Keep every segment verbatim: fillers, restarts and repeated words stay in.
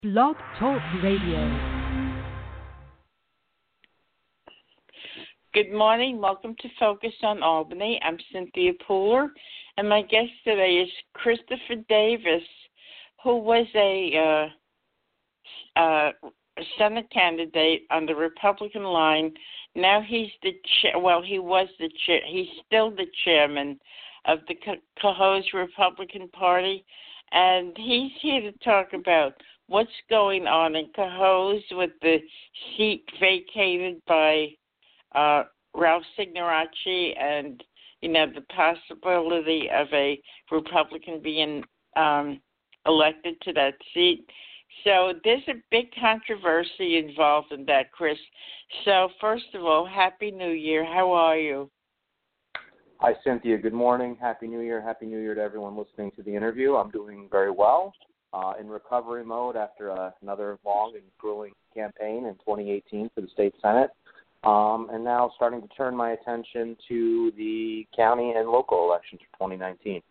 Blog Talk Radio. Good morning. Welcome to Focus on Albany. I'm Cynthia Pooler, and my guest today is Christopher Davis, who was a uh, uh, Senate candidate on the Republican line. Now he's the chair. Well, he was the chair. He's still the chairman of the Cohoes Republican Party, and he's here to talk about what's going on in Cohoes with the seat vacated by uh, Ralph Signoracci, and you know the possibility of a Republican being um, elected to that seat. So there's a big controversy involved in that, Chris. So first of all, Happy New Year. How are you? Hi, Cynthia. Good morning. Happy New Year. Happy New Year to everyone listening to the interview. I'm doing very well. Uh, in recovery mode after uh, another long and grueling campaign in twenty eighteen for the state senate, um, and now starting to turn my attention to the county and local elections for twenty nineteen.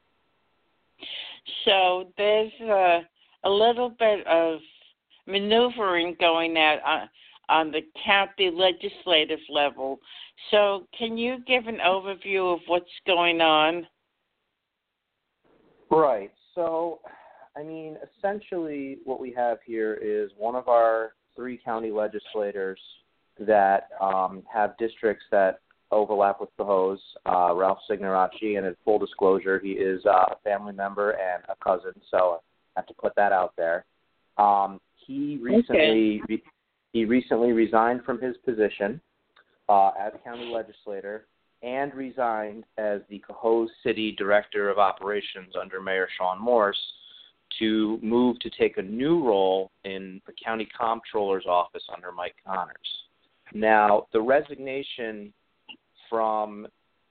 So there's a, a little bit of maneuvering going on on, on the county legislative level. So can you give an overview of what's going on? Right. So, I mean, essentially what we have here is one of our three county legislators that um, have districts that overlap with Cohoes, uh, Ralph Signoracci, and in full disclosure, he is uh, a family member and a cousin, so I have to put that out there. Um, he recently okay. re- he recently resigned from his position uh, as county legislator and resigned as the Cohoes City Director of Operations under Mayor Sean Morse to move to take a new role in the county comptroller's office under Mike Connors. Now, the resignation from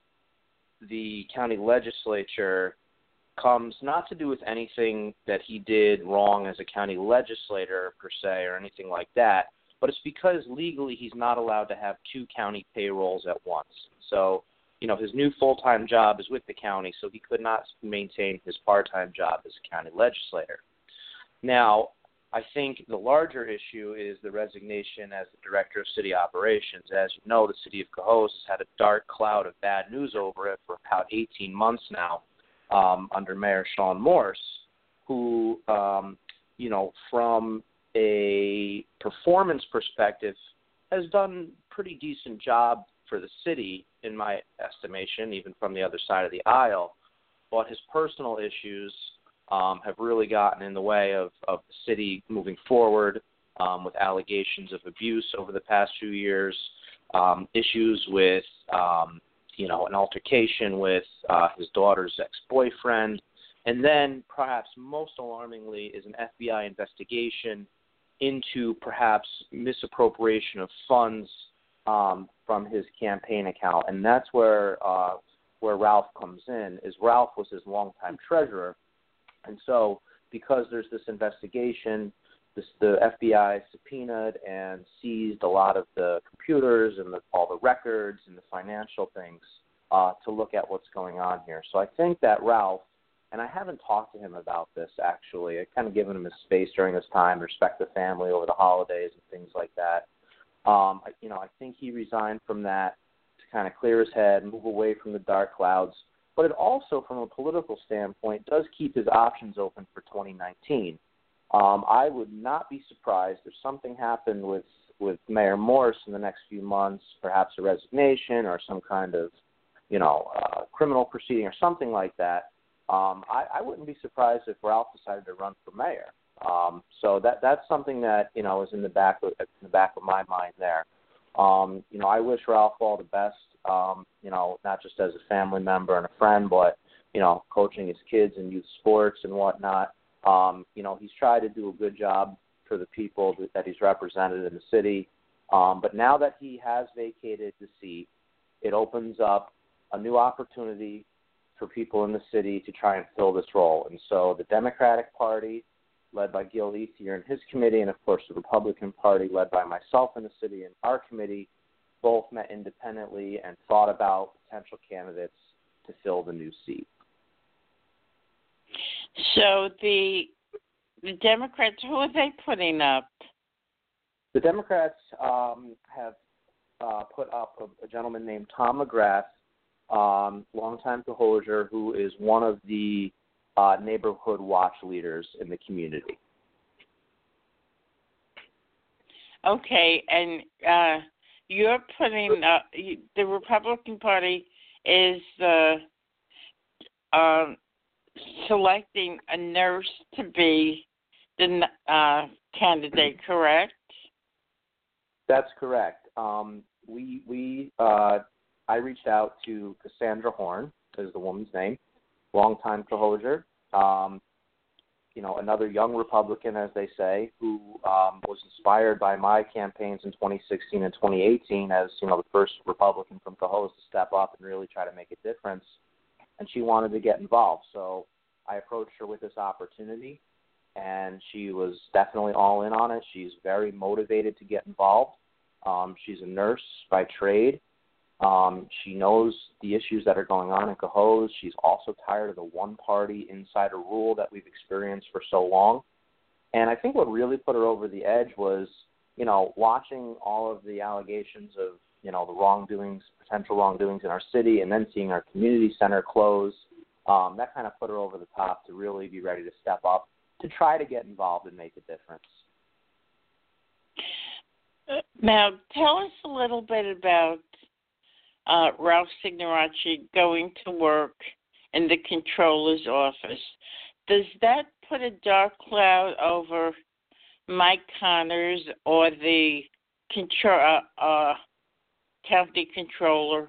the county legislature comes not to do with anything that he did wrong as a county legislator per se or anything like that, but it's because legally he's not allowed to have two county payrolls at once. So, you know, his new full-time job is with the county, so he could not maintain his part-time job as a county legislator. Now, I think the larger issue is the resignation as the Director of City Operations. As you know, the City of Cohoes has had a dark cloud of bad news over it for about eighteen months now um, under Mayor Sean Morse, who, um, you know, from a performance perspective has done a pretty decent job for the city, in my estimation, even from the other side of the aisle, but his personal issues um, have really gotten in the way of, of the city moving forward um, with allegations of abuse over the past few years, um, issues with, um, you know, an altercation with uh, his daughter's ex-boyfriend, and then perhaps most alarmingly is an F B I investigation into perhaps misappropriation of funds um, from his campaign account, and that's where uh, where Ralph comes in. Is Ralph was his longtime treasurer, and so because there's this investigation, this, the F B I subpoenaed and seized a lot of the computers and the, all the records and the financial things uh, to look at what's going on here. So I think that Ralph, and I haven't talked to him about this actually, I've kind of given him his space during this time, respect the family over the holidays and things like that. Um, you know, I think he resigned from that to kind of clear his head, move away from the dark clouds. But it also, from a political standpoint, does keep his options open for twenty nineteen. Um, I would not be surprised if something happened with, with Mayor Morse in the next few months, perhaps a resignation or some kind of, you know, uh, criminal proceeding or something like that. Um, I, I wouldn't be surprised if Ralph decided to run for mayor. Um, so that that's something that, you know, is in the back of, in the back of my mind there. Um, you know, I wish Ralph all the best, um, you know, not just as a family member and a friend, but, you know, coaching his kids in youth sports and whatnot. Um, you know, he's tried to do a good job for the people that, that he's represented in the city. Um, but now that he has vacated the seat, it opens up a new opportunity for people in the city to try and fill this role. And so the Democratic Party, led by Gil Ethier and his committee, and of course the Republican Party, led by myself in the city and our committee, both met independently and thought about potential candidates to fill the new seat. So the the Democrats, who are they putting up? The Democrats um, have uh, put up a, a gentleman named Tom McGrath, um, longtime Cahoosier, who is one of the uh, neighborhood watch leaders in the community. Okay, and uh, you're putting uh, you, the Republican Party is uh, um, selecting a nurse to be the uh, candidate, correct? That's correct. Um, we we uh, I reached out to Cassandra Horn, is the woman's name, longtime Cahoosier. Um, you know, another young Republican, as they say, who um, was inspired by my campaigns in twenty sixteen and twenty eighteen as, you know, the first Republican from Cohoes to step up and really try to make a difference. And she wanted to get involved. So I approached her with this opportunity, and she was definitely all in on it. She's very motivated to get involved. Um, she's a nurse by trade. Um, she knows the issues that are going on in Cohoes. She's also tired of the one-party insider rule that we've experienced for so long. And I think what really put her over the edge was, you know, watching all of the allegations of, you know, the wrongdoings, potential wrongdoings in our city, and then seeing our community center close. Um, that kind of put her over the top to really be ready to step up to try to get involved and make a difference. Now, tell us a little bit about uh, Ralph Signoracci going to work in the controller's office. Does that put a dark cloud over Mike Connors or the contro- uh, uh, county controller?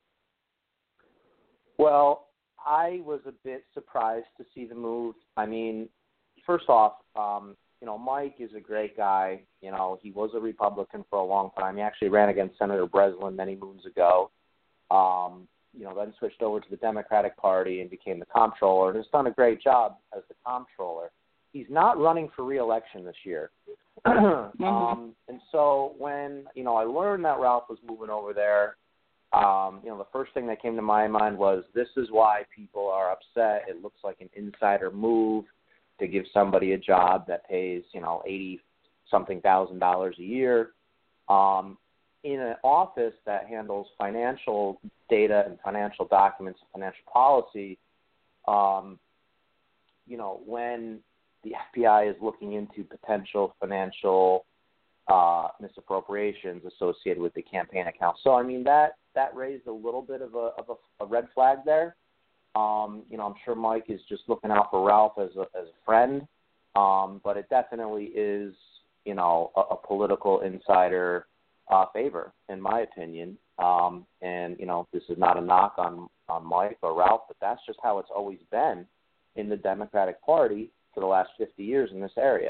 Well, I was a bit surprised to see the move. I mean, first off, um, you know, Mike is a great guy. You know, he was a Republican for a long time. He actually ran against Senator Breslin many moons ago. Um, you know, then switched over to the Democratic Party and became the comptroller, and has done a great job as the comptroller. He's not running for re-election this year. mm-hmm. um, and so when, you know, I learned that Ralph was moving over there, um, you know, the first thing that came to my mind was this is why people are upset. It looks like an insider move to give somebody a job that pays, you know, eighty-something thousand dollars a year. Um, in an office that handles financial data and financial documents and financial policy, um, you know, when the F B I is looking into potential financial uh, misappropriations associated with the campaign account. So, I mean, that, that raised a little bit of a, of a, a red flag there. Um, you know, I'm sure Mike is just looking out for Ralph as a, as a friend, um, but it definitely is, you know, a, a political insider Uh, favor, in my opinion. Um, and, you know, this is not a knock on, on Mike or Ralph, but that's just how it's always been in the Democratic Party for the last fifty years in this area.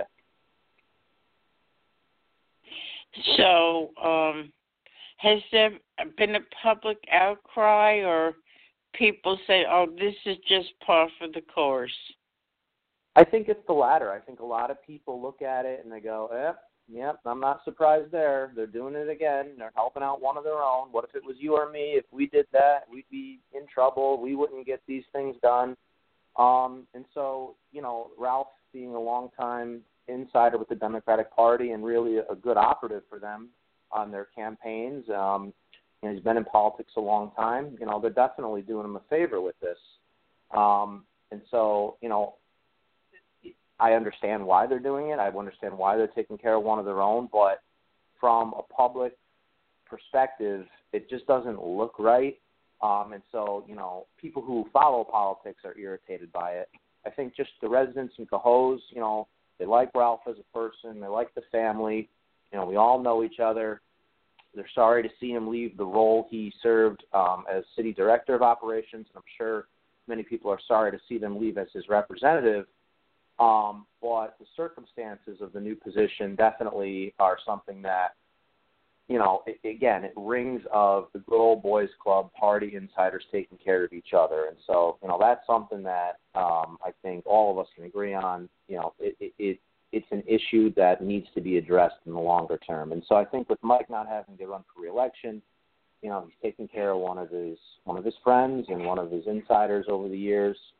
So, um, has there been a public outcry or people say, oh, this is just par for the course? I think it's the latter. I think a lot of people look at it and they go, eh, yep, I'm not surprised there. They're doing it again. They're helping out one of their own. What if it was you or me? If we did that, we'd be in trouble. We wouldn't get these things done. Um, and so, you know, Ralph being a longtime insider with the Democratic Party and really a good operative for them on their campaigns, um, and he's been in politics a long time, you know, they're definitely doing him a favor with this. Um, and so, you know, I understand why they're doing it. I understand why they're taking care of one of their own. But from a public perspective, it just doesn't look right. Um, and so, you know, people who follow politics are irritated by it. I think just the residents in Cohoes, you know, they like Ralph as a person. They like the family. You know, we all know each other. They're sorry to see him leave the role he served um, as city director of operations. And I'm sure many people are sorry to see them leave as his representative. Um, but the circumstances of the new position definitely are something that, you know, it, again, it rings of the good old boys club party insiders taking care of each other. And so, you know, that's something that um, I think all of us can agree on. You know, it, it, it it's an issue that needs to be addressed in the longer term. And so I think with Mike not having to run for re-election, you know, he's taking care of one of his one of his friends and one of his insiders over the years.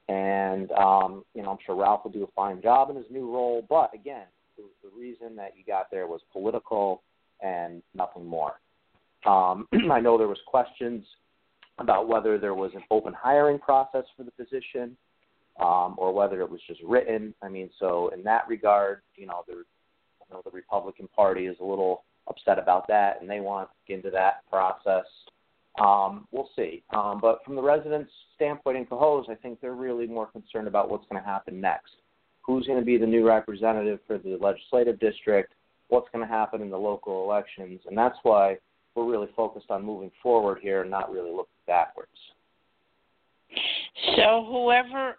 And, um, you know, I'm sure Ralph will do a fine job in his new role. But, again, the, the reason that you got there was political and nothing more. Um, I know there was questions about whether there was an open hiring process for the position um, or whether it was just written. I mean, so in that regard, you know, the, you know, the Republican Party is a little upset about that, and they want to get into that process. Um, we'll see. Um, but from the residents' standpoint in Cohoes, I think they're really more concerned about what's going to happen next. Who's going to be the new representative for the legislative district? What's going to happen in the local elections? And that's why we're really focused on moving forward here and not really looking backwards. So whoever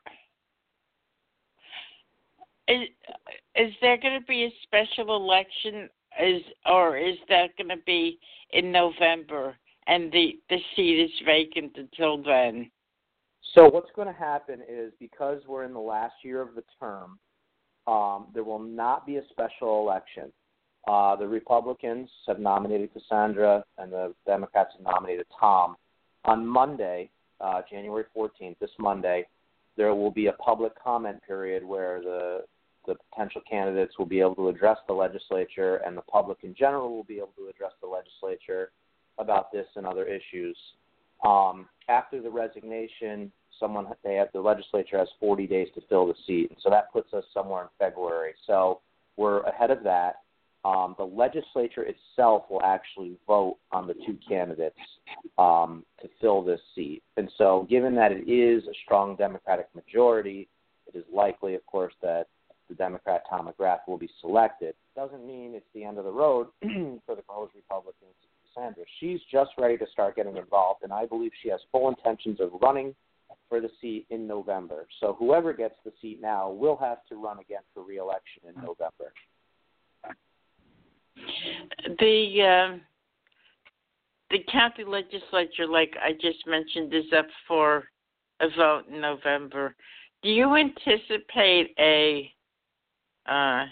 is, is there going to be a special election, is or is that going to be in November? And the, the seat is vacant until then. So what's going to happen is, because we're in the last year of the term, um, there will not be a special election. Uh, the Republicans have nominated Cassandra, and the Democrats have nominated Tom. On Monday, uh, January fourteenth, this Monday, there will be a public comment period where the the potential candidates will be able to address the legislature, and the public in general will be able to address the legislature about this and other issues. Um, after the resignation, someone they have the legislature has forty days to fill the seat, and so that puts us somewhere in February. So we're ahead of that. Um, the legislature itself will actually vote on the two candidates um, to fill this seat, and so given that it is a strong Democratic majority, it is likely, of course, that the Democrat Tom McGrath will be selected. Doesn't mean it's the end of the road for the Cohoes Republicans. Sandra. She's just ready to start getting involved, and I believe she has full intentions of running for the seat in November. So whoever gets the seat now will have to run again for re-election in November. The uh, the county legislature, like I just mentioned, is up for a vote in November. Do you anticipate a uh,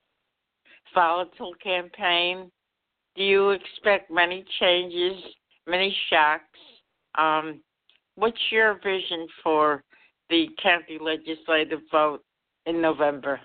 volatile campaign? Do you expect many changes, many shocks? Um, what's your vision for the county legislative vote in November?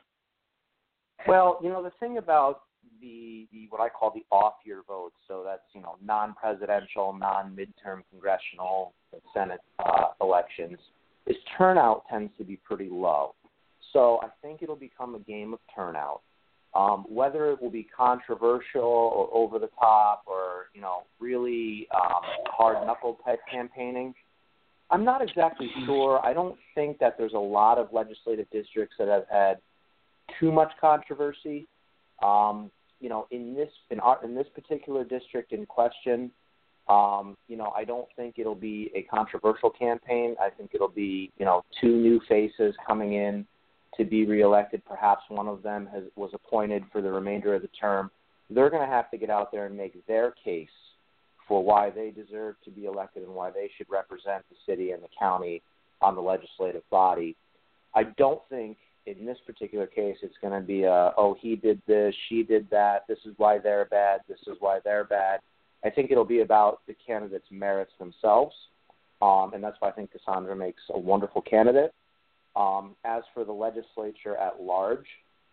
Well, you know, the thing about the, the what I call the off-year votes, so that's, you know, non-presidential, non-midterm congressional and Senate uh, elections, is turnout tends to be pretty low. So I think it'll become a game of turnout. Um, whether it will be controversial or over the top or, you know, really um, hard-knuckle type campaigning, I'm not exactly sure. I don't think that there's a lot of legislative districts that have had too much controversy. Um, you know, in this in, our, in this particular district in question, um, you know, I don't think it'll be a controversial campaign. I think it'll be, you know, two new faces coming in to be reelected. Perhaps one of them has, was appointed for the remainder of the term. They're going to have to get out there and make their case for why they deserve to be elected and why they should represent the city and the county on the legislative body. I don't think in this particular case it's going to be a, oh, he did this, she did that, this is why they're bad, this is why they're bad. I think it'll be about the candidates' merits themselves, um, and that's why I think Cassandra makes a wonderful candidate. Um, as for the legislature at large,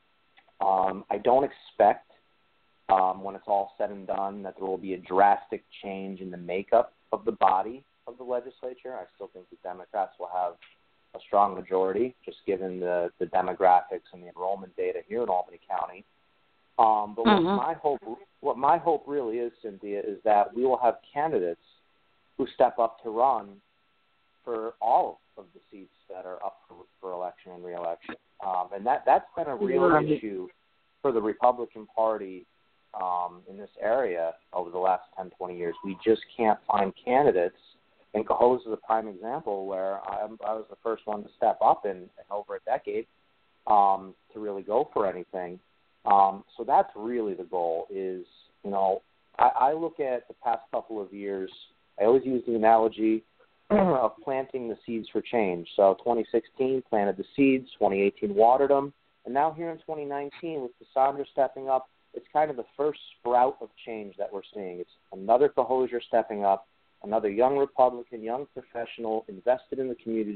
um, I don't expect, um, when it's all said and done, that there will be a drastic change in the makeup of the body of the legislature. I still think the Democrats will have a strong majority, just given the, the demographics and the enrollment data here in Albany County. Um, but mm-hmm. what my hope, what my hope really is, Cynthia, is that we will have candidates who step up to run for all of the seats that are up for, for election and re-election. Um, and that, that's been a real yeah. issue for the Republican Party um, in this area over the last ten, twenty years. We just can't find candidates. And Cohoes is a prime example where I, I was the first one to step up in, in over a decade um, to really go for anything. Um, so that's really the goal is, you know, I, I look at the past couple of years, I always use the analogy of planting the seeds for change. So twenty sixteen, planted the seeds, twenty eighteen, watered them, and now here in twenty nineteen, with Cassandra stepping up, it's kind of the first sprout of change that we're seeing. It's another Cohoesier stepping up, another young Republican, young professional, invested in the community,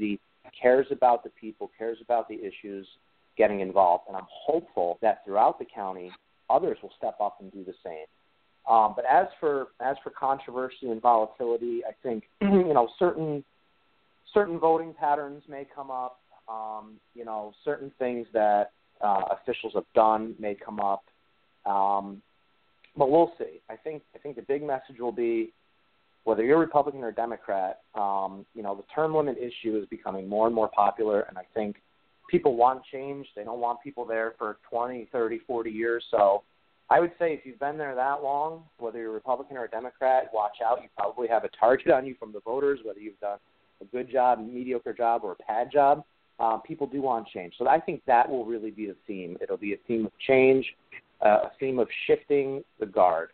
cares about the people, cares about the issues, getting involved. And I'm hopeful that throughout the county, others will step up and do the same. Um, but as for as for controversy and volatility, I think you know certain certain voting patterns may come up. Um, you know, certain things that uh, officials have done may come up. Um, but we'll see. I think I think the big message will be, whether you're Republican or Democrat, um, you know, the term limit issue is becoming more and more popular, and I think people want change. They don't want people there for twenty, thirty, forty years. So I would say if you've been there that long, whether you're Republican or a Democrat, watch out. You probably have a target on you from the voters, whether you've done a good job, mediocre job, or a bad job. Um, people do want change. So I think that will really be the theme. It'll be a theme of change, uh, a theme of shifting the guard.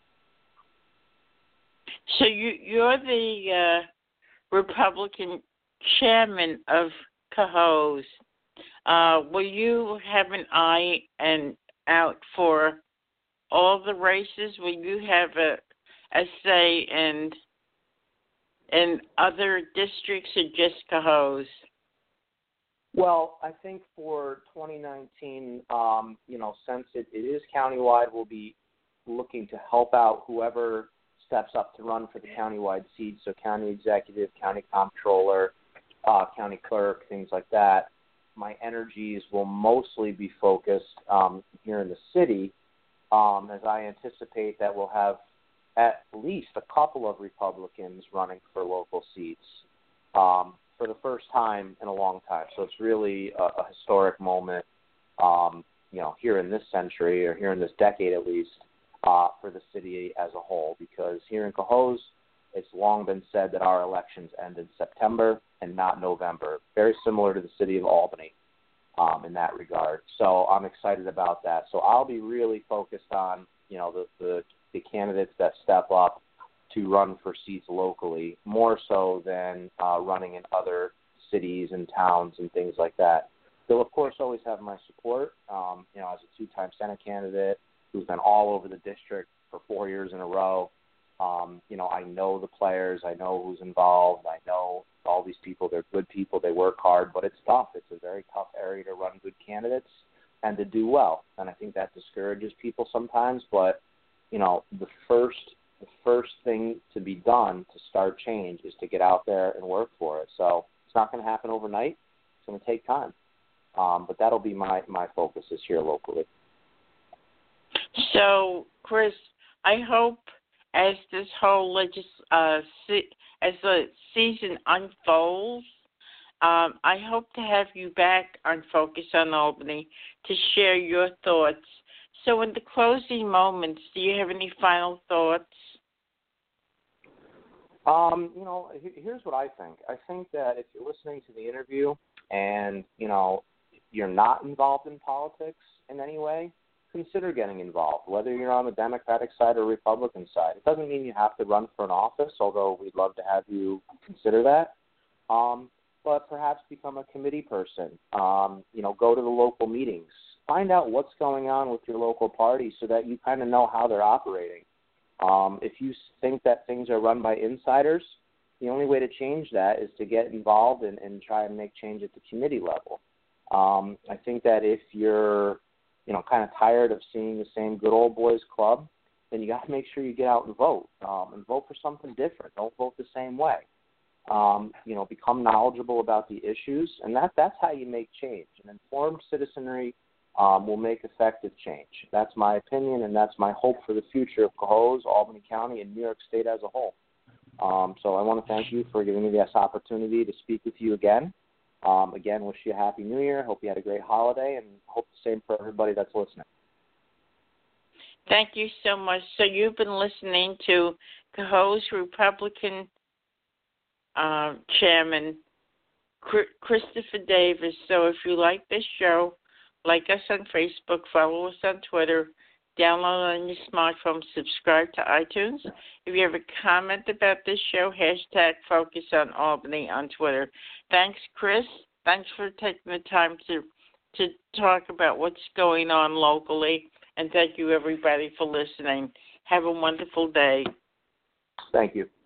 So you, you're the uh, Republican chairman of Cohoes. Uh, will you have an eye and out for all the races? Will you have a, a say in in other districts or just Cohoes? Well, I think for twenty nineteen, um, you know, since it, it is countywide, we'll be looking to help out whoever steps up to run for the countywide seats, so county executive, county comptroller, uh, county clerk, things like that. My energies will mostly be focused um, here in the city, um, as I anticipate that we'll have at least a couple of Republicans running for local seats um, for the first time in a long time. So it's really a, a historic moment, um, you know, here in this century, or here in this decade at least, uh, for the city as a whole. Because here in Cohoes, it's long been said that our elections end in September and not November, very similar to the city of Albany um, in that regard. So I'm excited about that. So I'll be really focused on, you know, the, the, the candidates that step up to run for seats locally, more so than uh, running in other cities and towns and things like that. They'll, of course, always have my support, um, you know, as a two-time Senate candidate who's been all over the district for four years in a row. Um, you know, I know the players. I know who's involved. I know all these people. They're good people. They work hard, but it's tough. It's a very tough area to run good candidates and to do well. And I think that discourages people sometimes. But, you know, the first the first thing to be done to start change is to get out there and work for it. So it's not going to happen overnight. It's going to take time. Um, but that'll be my, my focus is here locally. So, Chris, I hope as this whole legis- uh, se- as the season unfolds, um, I hope to have you back on Focus on Albany to share your thoughts. So in the closing moments, do you have any final thoughts? Um, you know, here's what I think. I think that if you're listening to the interview and, you know, you're not involved in politics in any way, consider getting involved, whether you're on the Democratic side or Republican side. It doesn't mean you have to run for an office, although we'd love to have you consider that. Um, but perhaps become a committee person. Um, you know, go to the local meetings. Find out what's going on with your local party so that you kind of know how they're operating. Um, if you think that things are run by insiders, the only way to change that is to get involved and, and try and make change at the committee level. Um, I think that if you're, you know, kind of tired of seeing the same good old boys club, then you got to make sure you get out and vote, um, and vote for something different. Don't vote the same way. Um, you know, become knowledgeable about the issues, and that that's how you make change. An informed citizenry um, will make effective change. That's my opinion, and that's my hope for the future of Cohoes, Albany County, and New York State as a whole. Um, so I want to thank you for giving me this opportunity to speak with you again. Um, again, wish you a Happy New Year. Hope you had a great holiday, and hope the same for everybody that's listening. Thank you so much. So you've been listening to Cohoes Republican uh, Chairman Christopher Davis. So if you like this show, like us on Facebook, follow us on Twitter, download on your smartphone, subscribe to iTunes. If you have a comment about this show, hashtag Focus on Albany on Twitter. Thanks, Chris. Thanks for taking the time to to talk about what's going on locally. And thank you, everybody, for listening. Have a wonderful day. Thank you.